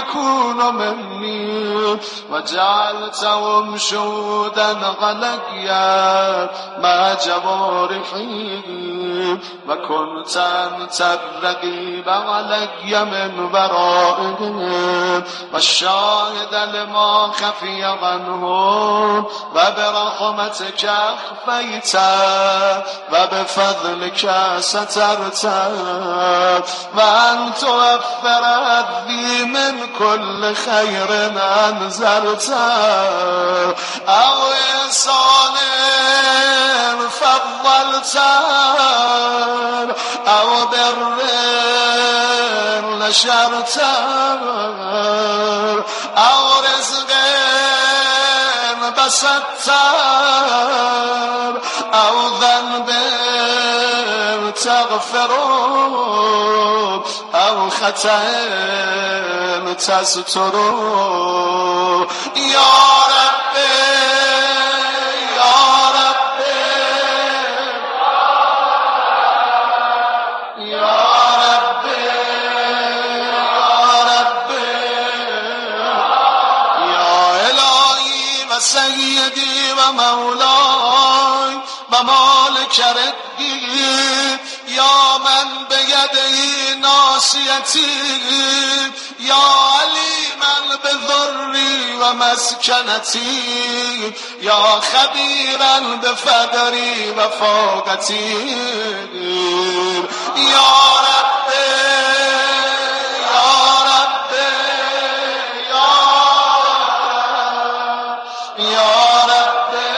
يكون مني وجعلتهم شهودا علي مع جوارحي وكنت أنت الرقيب علي من ورائهم والشاهد لما خفي عنهم وبرحمتك أخفيت وبفضلك سترت وأن توفر الذي من كل خير أنزلت أو إحسان فضلت أو بر نشرت أو رزق بسطت أو ذنب تغفر أو خطأ تستر يا ربي يا ربي يا ربي يا ربي يا إلهي وسيدي ومولاي ومالك ردي يا من بيده ناصيتي يا عليما بضري ومسكنتي يا خبيرا بفقري وفاقتي يا ربي يا ربي يا ربي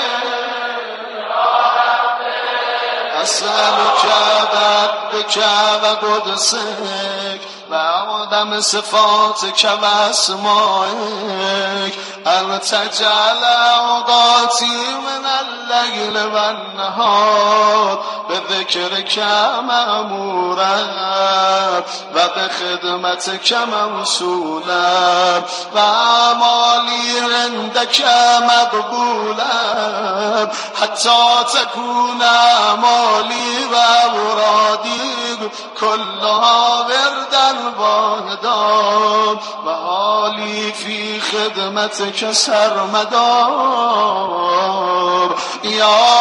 أسألك بك وقدسك وعظم صفاتك واسمائك أن تجعل أوقاتي من الليل والنهار بذكرك مأمورا وبخدمتك موصولا وأعمالي عندك مقبولا حتى تكون أعمالي وأورادي كلها وردا واحدا وحالي في خدمتك سرمدار يا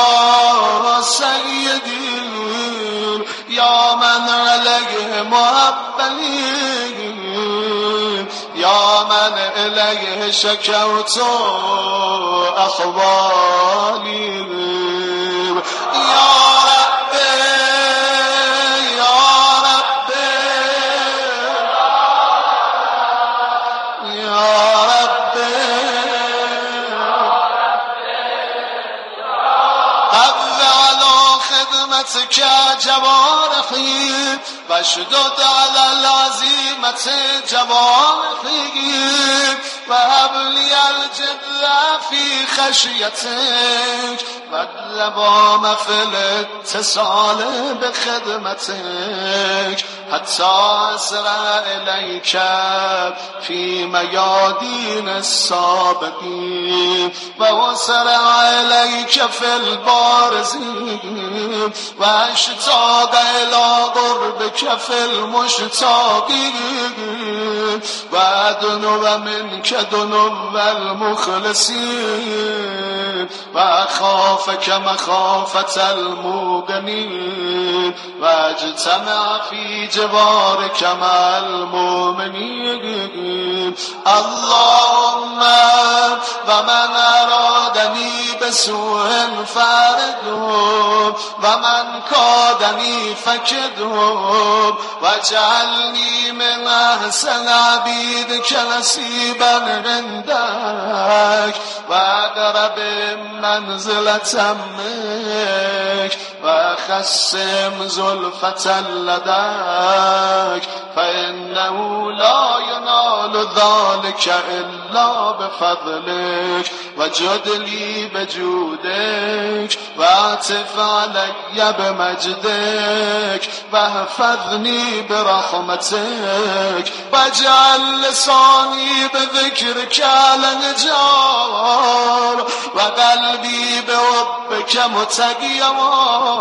سيدي يا من عليه مقبلي يا من إليه شكوت أحوالي يا جوارحي واشدد على العزيمة جوارحي وهب لي الجد في خشيتك واللوام في الاتصال بخدمتك حتى أسرع إليك في ميادين السابقين وأسرع إليك في البارزين واشتاق إلى قربك في المشتاقين وأدنو منك دنو المخلصين وأخافك مخافة الموقنين واجتمع في جوارك مع المؤمنين اللهم ومن أرادني بسوء فارده ومن كادني فكده واجعلني من أحسن عبيدك نصيبا عندك وأقرب منزلة منك وخسم زلفة لديك فإنه لا ينال ذلك إلا بفضلك وجد لي بجودك واعطف علي بمجدك واحفظني برحمتك واجعل لساني بذكرك على نجار وقلبي بحبك متقيما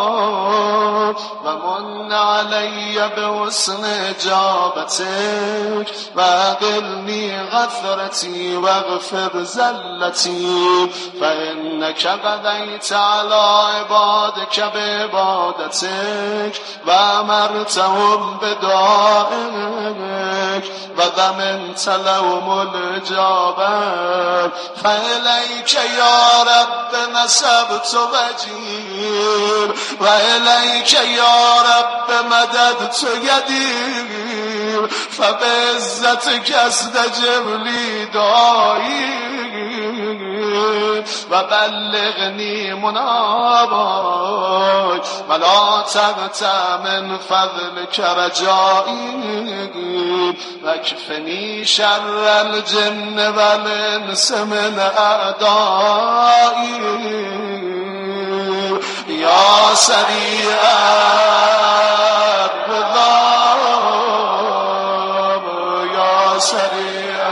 ومن علي بحسن إجابتك واغفر وأجلني غثرتي واغفر زلتي فإنك قضيت على عبادك بعبادتك وأمرتهم بدعائك وضمنت لهم الإجابة فإليك يا رب نسبت وجهي وإليك يا رب مددت يدي فبعزتك استجب لي دعائي وبلغني منابك ولا تقطع من فضلك رجائي واكفني شر الجن والإنس من أعدائي يا سريع الرضا يا سريع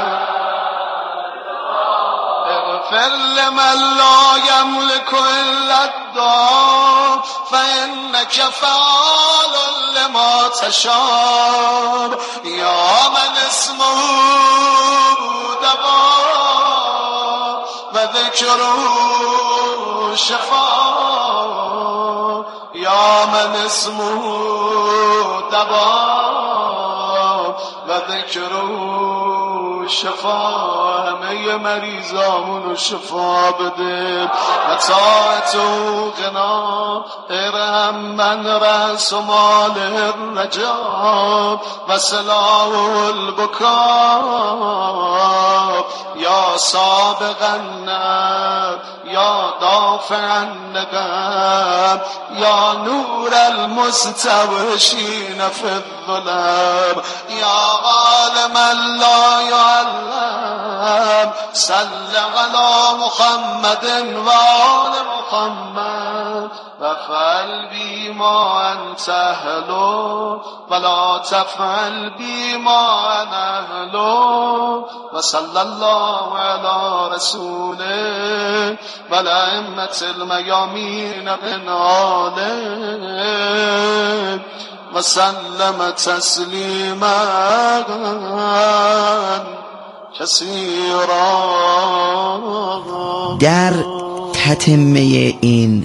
اغفر لمن لا يملك إلا الدعاء فإنك فعال لما تشاء يا من اسمه دواء وذكره شفاء يا من اسمه دواء وذكره شفا همه مریضامونو شفا بده اطاعت و غنا ارحم من رأس مال الرجا و سلاح البکا یا سابق النار یا دافع النقم یا نور المستوحشین فی الظلم یا عالم لا يعلم صل على محمد وآل محمد وفعل بي ما أنت أهله ولا تفعل بي ما أنا أهله وصلى الله على رسوله والأئمة الميامين من آله وسلم تسلیما کثیرا. در تتمه این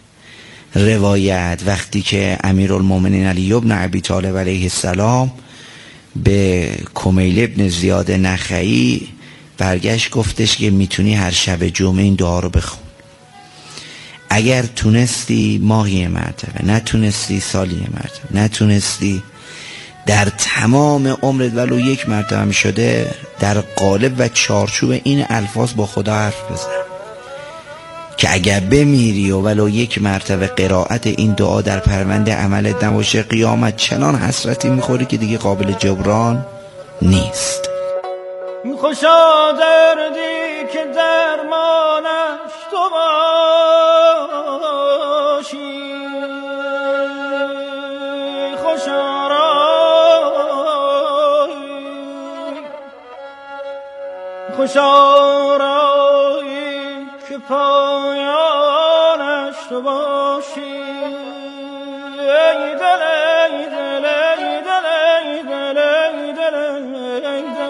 روایت وقتی که امیرالمومنین علی بن ابی طالب علیه السلام به کمیل ابن زیاد نخعی برگشت گفتش که میتونی هر شب جمعه این دعا رو بخون، اگر تونستی ماهی مرتبه، نتونستی سالی مرتبه، نتونستی در تمام عمرت ولو یک مرتبه هم شده در قالب و چارچوب این الفاظ با خدا حرف بزن که اگر بمیری و ولو یک مرتبه قرائت این دعا در پرونده عملت نباشه قیامت چنان حسرتی میخوری که دیگه قابل جبران نیست. خوشا دردی که درمانش تو باشی، خوشا رایی که پایانش تو باشی. ای دل ای دل ای دل ای دل ای دل ای دل.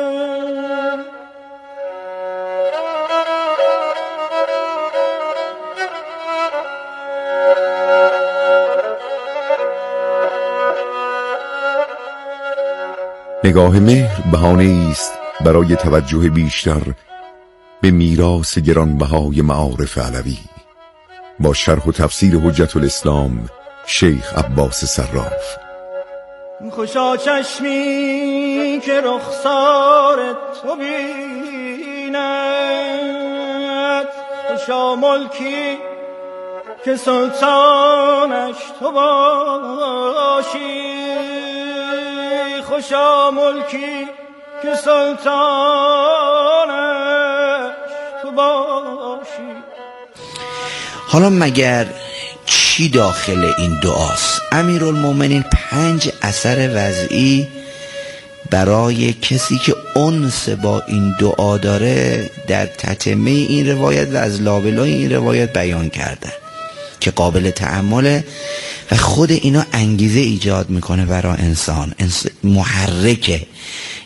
نگاه مهر بهانه است برای توجه بیشتر به میراث گرانبهای معارف علوی با شرح و تفسیر حجت الاسلام شیخ عباس صراف. خوشا چشمی که رخسار تو بیند، خوشا ملکی که سلطانش تو باشی، خوشا ملکی که سلطانش تو باشی. حالا مگر چی داخل این دعاست؟ امیرالمومنین 5 اثر وضعی برای کسی که انس با این دعا داره در تتمه این روایت و از لابلای این روایت بیان کردن که قابل تأمله و خود اینا انگیزه ایجاد میکنه برای انسان، محرکه.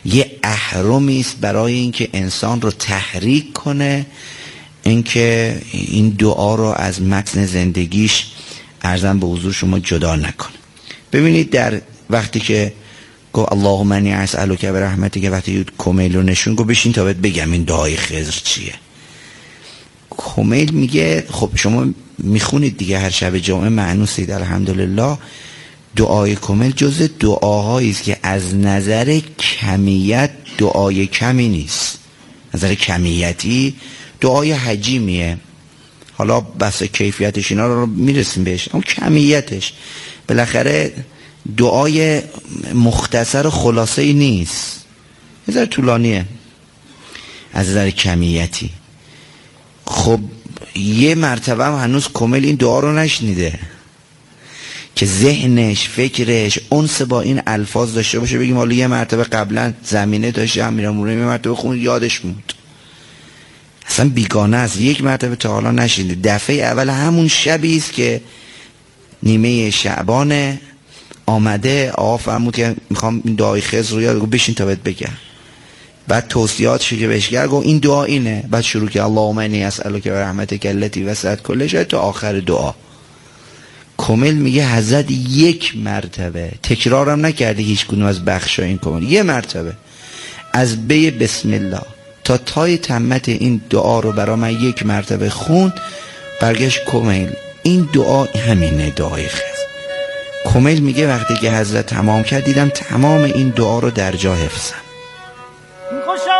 یه اهرمی است برای اینکه انسان رو تحریک کنه، اینکه این دعا رو از متن زندگیش عرضاً به حضور شما جدا نکنه. ببینید در وقتی که گفت اللهم انی اسألک برحمتک، وقتی کمیل رو نشون گفت بشین تا بهت بگم این دعای خضر چیه. کمیل میگه خب شما میخونید دیگه هر شب جمعه مأنوسید الحمدلله. دعای کمیل جز دعاهایی است که از نظر کمیت دعای کمی نیست، نظر کمیتی دعای حجیمیه. حالا بس کیفیتش اینا رو میرسیم بهش، اما کمیتش بالاخره دعای مختصر خلاصه ای نیست، یه ذره طولانیه از نظر کمیتی. خب یه مرتبه هم هنوز کامل این دعا رو نشنیده که ذهنش فکرش انس با این الفاظ داشته باشه، بگیم حالا یه مرتبه قبلا زمینه داشته هم میرم یه مرتبه خون یادش موند، اصلا بیگانه است، یک مرتبه تا حالا نشنیده. دفعه اول همون شبی است که نیمه شعبان آمده، آقا فرمود که میخوام این دعای خضر رو یاد، گفت بشین تا بهت بگم. بعد توصیاتش که بهش کرد گفت این دعا اینه، بعد شروع کرد اللهم انی اسألک برحمتک التی وسعت کل شیء تا آخر دعا. کامل میگه حضرت یک مرتبه تکرارم نکرده هیچ کدوم از بخشای این کامل، یه مرتبه از بی بسم الله تا تای تمت این دعا رو برای من یک مرتبه خوند. برگشت کامل این دعا همینه، دعای خضر. کامل میگه وقتی که حضرت تمام کرد دیدم تمام این دعا رو در جا حفظم. خوشم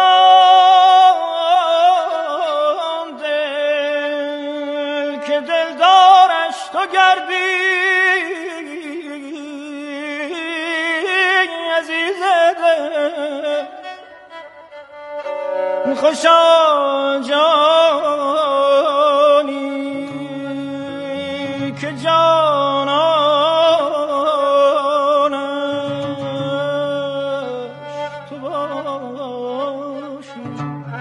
دل که دلدارش تو گردی عزیز دل، خوشم جانی که جانانش تو باشی.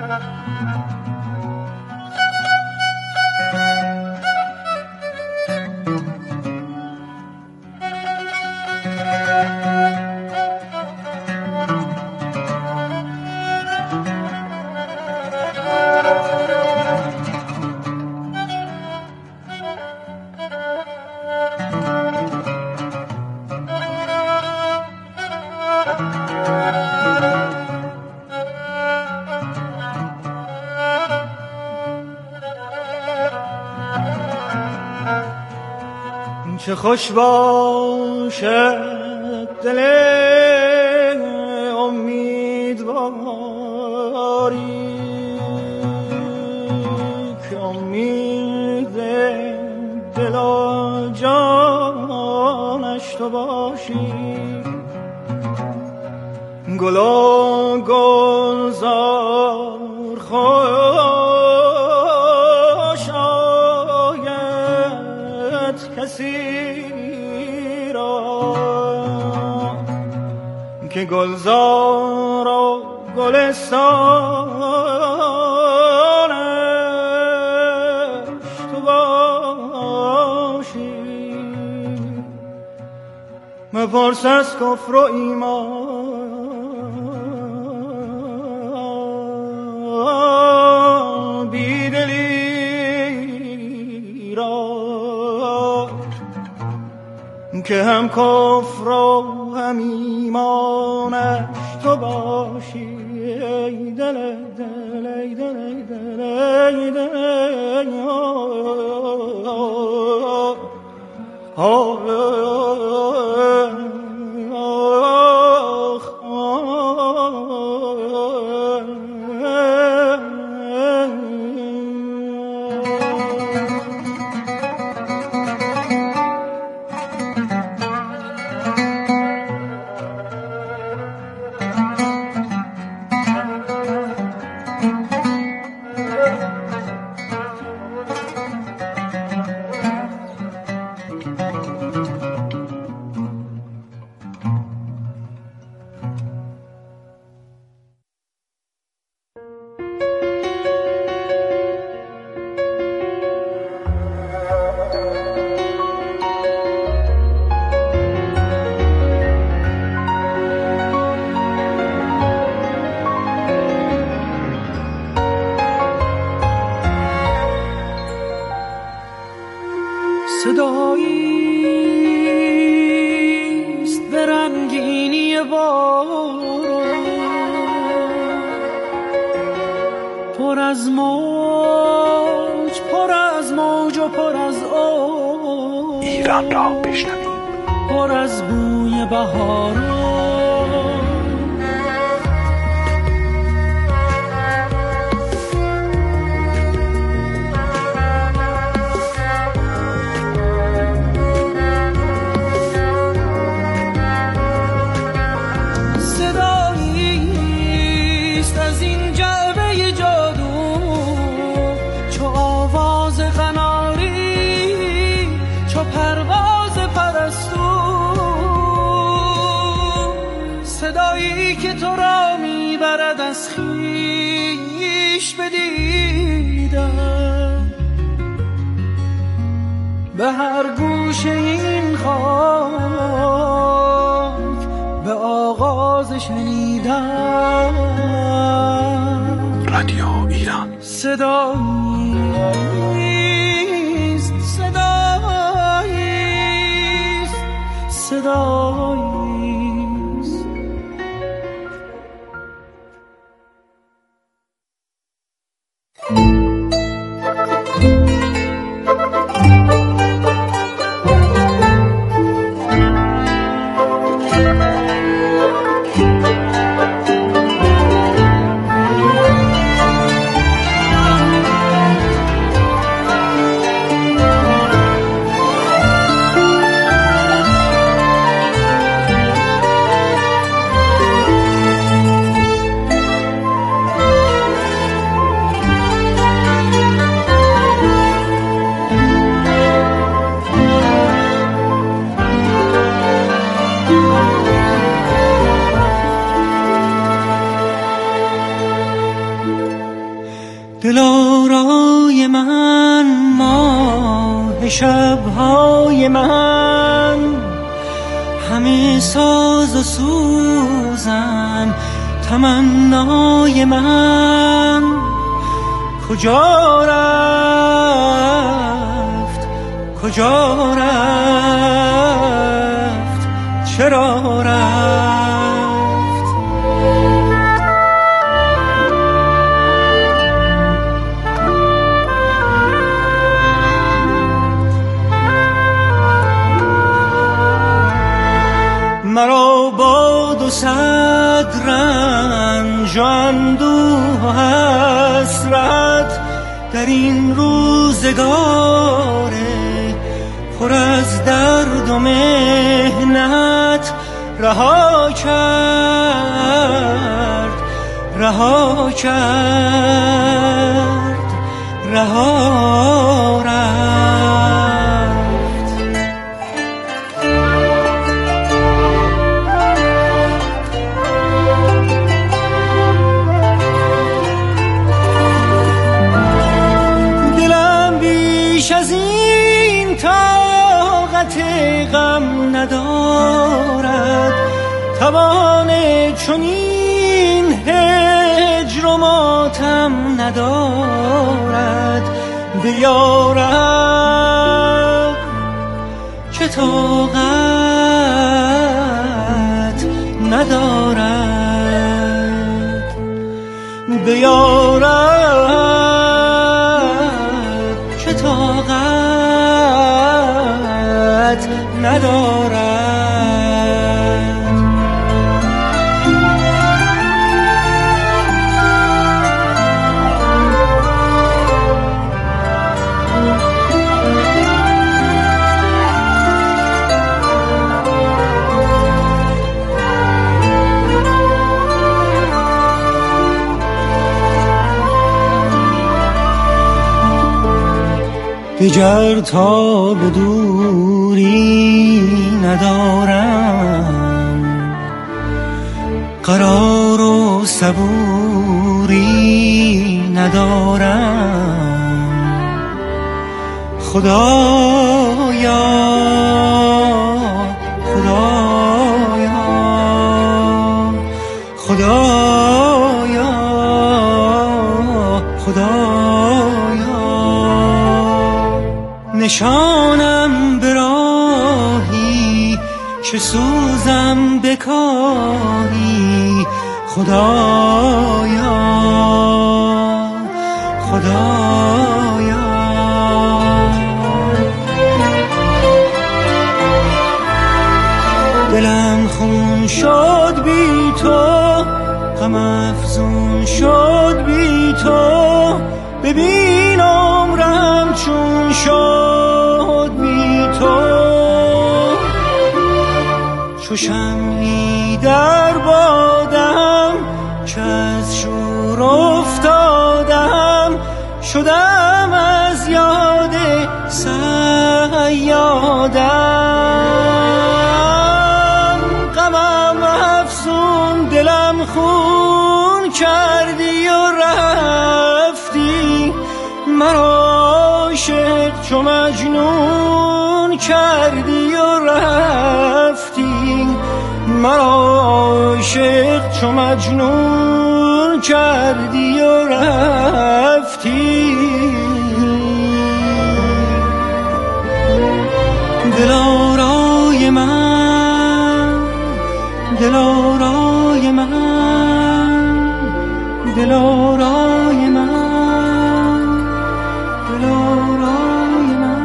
چه خوش باشد دل امیدواری که امید دل و جانش تو باشی. گل و گلزار خوش آید کسی را که گلزار و گلستانش تو باشی. مپرس از کفر و ایمان بیدلی را که هم کفر و هم ایمانش تو باشی. ای دل دل ای دل ای دل ای دل پر از موج، پر از موج و پر از اوج، ایران را بشنویم. پر از بوی بهاران. صدایی که تو را میبرد از خویش بدیدم، به هر گوشه این خاک به آغاز شنیدم. رادیو ایران صداییست، صداییست، صداییست. دلارای من، ماه شبهای من، همه ساز و سوزم تمنای من. کجا رفت، کجا رفت، چرا رفت؟ مرا با 200 رنج و اندوه و حسرت در این روزگار پر از درد و محنت رها کرد، رها کرد، رها رفت. از این طاقت غم ندارد، توان چنین هجر و ماتم ندارد. به یارب که طاقت ندارد، به یارب طاقت ندارد. دیگر تا به دوری ندارم، قرار و صبوری ندارم. خدایا، خدایا، خدایا، خدایا، نشانم به راهی که سوزم بکاهی. خدایا، خدایا. دلم خون شد بی تو، غم افزون شد بی تو، ببین عمرم چون شد بی تو. چو شمعی در بادم که از شور افتادم، شدم از یاد صیادم. غمم افزون دلم خون کردی و رفتی، مرا عاشق چو مجنون کردی و رفتی، مرا عاشق چو مجنون کردی و رفتی. دلارای من، دلارای من، دلارای من، دلارای من.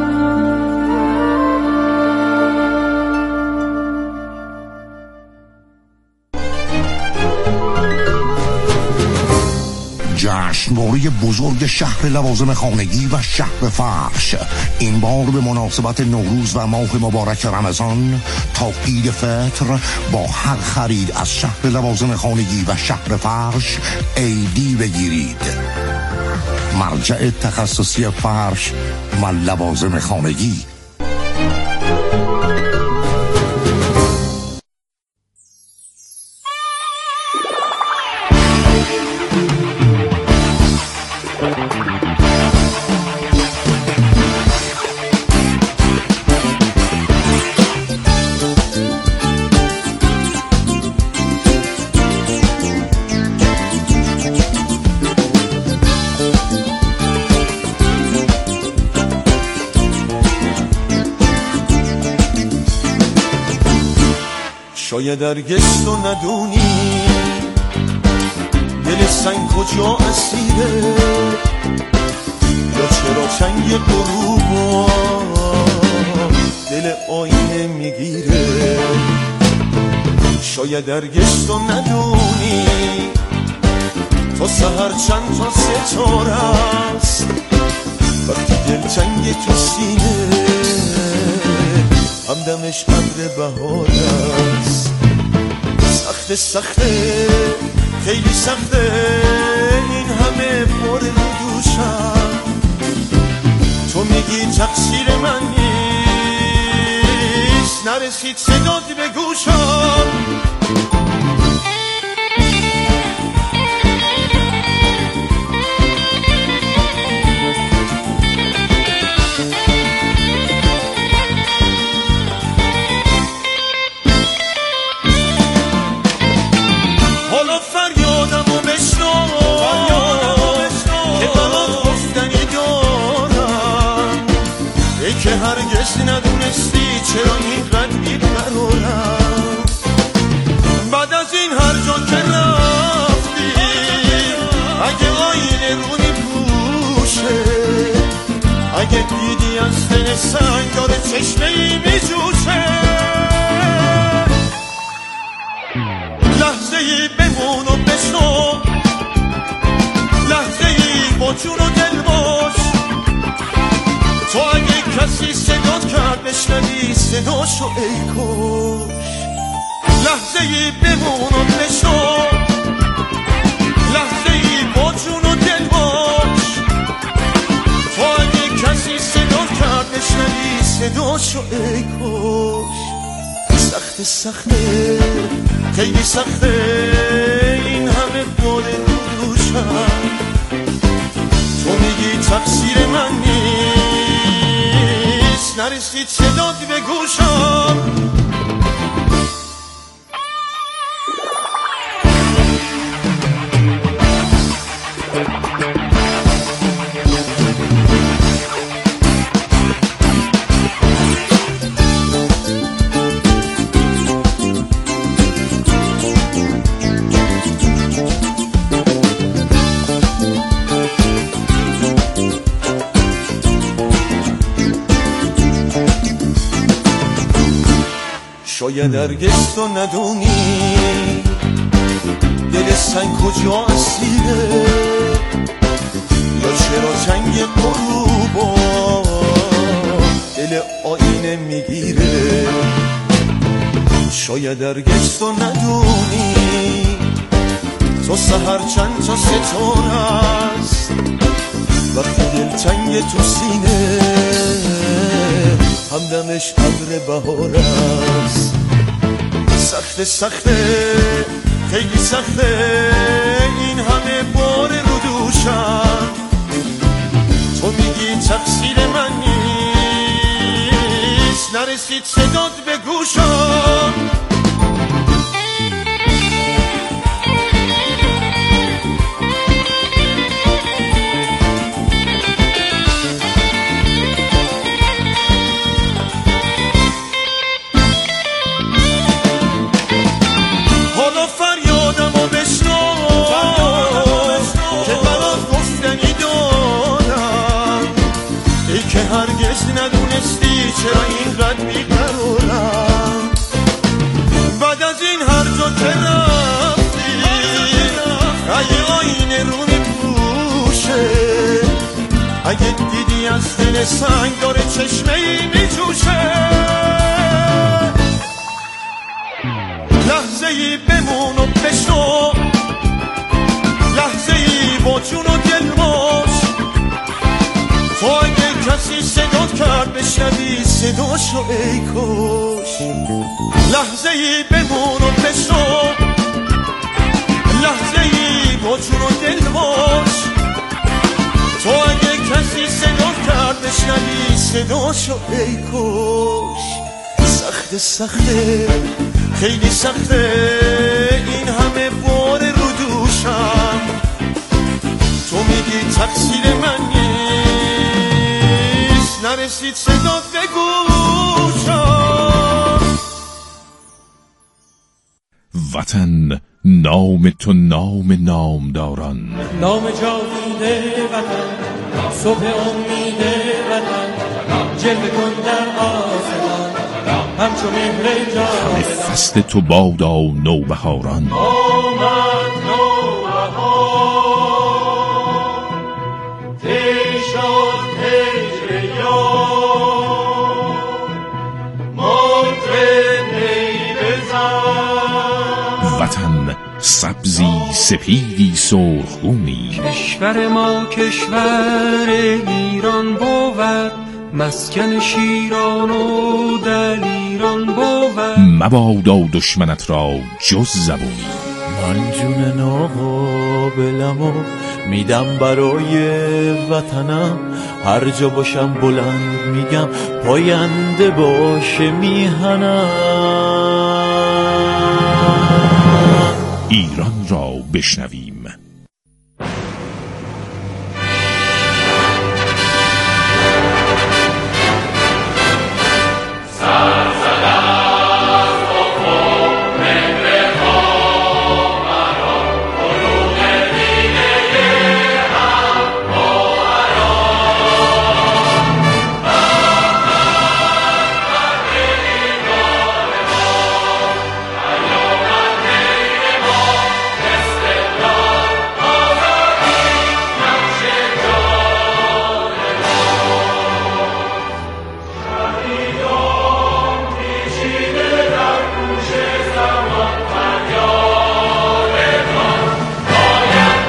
جشنواره بزرگ شهر لوازم خانگی و شهر فرش، این بار به مناسبت نوروز و ماه مبارک رمضان تا عید فطر با هر خرید از شهر لوازم خانگی و شهر فرش ایدی بگیرید. مرجع تخصصی فرش و لوازم خانگی. شاید درگشت و ندونی دل سنگ کجا اسیره، یا چرا چنگ غروبا دل آینه میگیره. شاید درگشت و ندونی تا سحر چند تا ستاره است، وقتی دل چنگ تو سینه همدمش ابر بهار است. سخته سخته خیلی سخته این همه بار رو دوشم، تو میگی تقصیر من نیست، نرسید صدات به گوشم. که هرگز ندونستی چرا اینقدر بی‌قرارم. بعد از این هر جا که رفتی اگه آینه رو میپوشه، اگه دیدی از دل سنگ داره چشمه‌ای میجوشه، لحظه‌ای بمون و بشنو، لحظه‌ای با جون و دل باش. تو اگه کسی صدات کرد بشنوی صداشو ای کش، لحظه‌ای بمون و بشو، لحظه‌ای با جون و دل باش. تو اگه کسی صدات کرد بشنوی صداشو ای کش. سخته سخته خیلی سخته این همه بار دوشم، تو میگی تقصیر من نیست، نرسید صدات به گوشم. شاید هرگز تو ندونی دل سنگ کجا اسیره، یا چرا جنگ غروبا دل آینه میگیره. شاید هرگز تو ندونی تو سحر چند تا ستاره است، وقتی دلتنگ تو سینه همدمش ابر بهار است. سخته سخته خیلی سخته این همه بار رو دوشم، تو میگی تقصیر من نیست، نرسید صدات به گوشم. ندونستی چرا اینقدر بیقرارم، بعد از این هر جا که رفتی اگه آینه رو میپوشه، اگه دیدی از دل سنگ داره چشمه‌ای میجوشه، لحظه‌ای بمون و بشو، لحظه‌ای با جون و دل باش، تو اگه کسی صدات کرد بشنوی صداشو ای کاش. لحظه ای بمون و بشو، لحظه ای با جون و دل باش، تو اگه کسی صدات کرد بشنوی صداشو ای کاش. سخته سخته خیلی سخته این همه بار رو دوشم، تو میگی تقصیر من نیست، نرسید صدات به گوشم. وطن نام تو نام نامداران، نام جاوید وطن، صبح امید وطن، جلوه کن در آسمان همچون مهر جاودان. فصل تو بادا نوبهاران، آمد نوبهار تی شد هجر یار، مطرب نی بزن. وطن سبزی سپیدی سرخگونی، کشور ما کشور ایران بود، مسکن شیران و دلیران بود، مبادا دشمنت را جز زبونی. من جون ناقابلمو میدم برای وطنم، هر جا باشم بلند میگم پاینده باشه میهنم. ایران را بشنویم.